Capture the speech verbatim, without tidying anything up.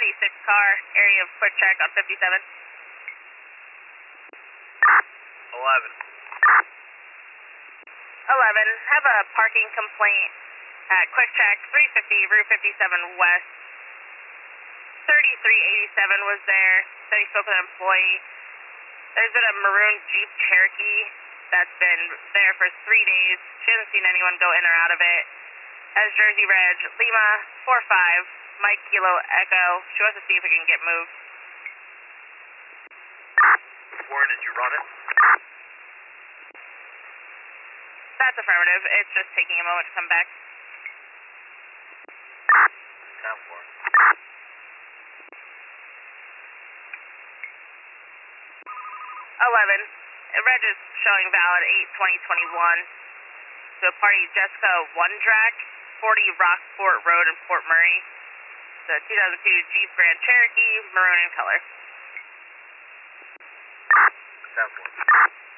twenty-six car, area of quick check on fifty-seven. eleven. eleven, have a parking complaint at quick check three fifty Route fifty-seven West. thirty-three eighty-seven was there, said he spoke with an employee. There's been a maroon Jeep Cherokee that's been there for three days. She hasn't seen anyone go in or out of it. Has Jersey Reg, Lima four five, Mike Kilo Echo. She wants to see if it can get moved. Where did you run it? That's affirmative. It's just taking a moment to come back. ten four. eleven, Reg is showing valid eight twenty twenty-one. To a party Jessica Wondrak, forty Rockport Road in Port Murray. The two thousand two Jeep Grand Cherokee, maroon in color. ten four.